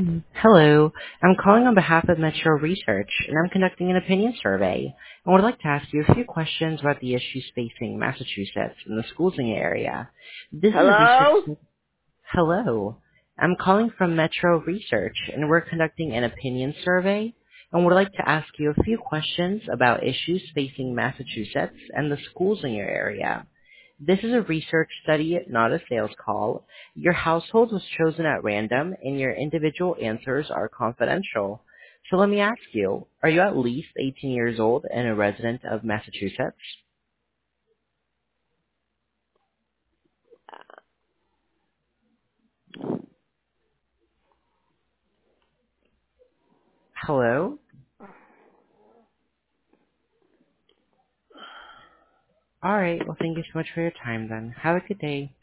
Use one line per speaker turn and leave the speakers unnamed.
Hello. I'm calling on behalf of Metro Research, and I'm conducting an opinion survey and would like to ask you a few questions about the issues facing Massachusetts and the schools in your area. This is a
Hello?
research... Hello. I'm calling from Metro Research, and we're conducting an opinion survey and would like to ask you a few questions about issues facing Massachusetts and the schools in your area. This is a research study, not a sales call. Your household was chosen at random, and your individual answers are confidential. So let me ask you, are you at least 18 years old and a resident of Massachusetts? Hello? Alright, well thank you so much for your time then. Have a good day.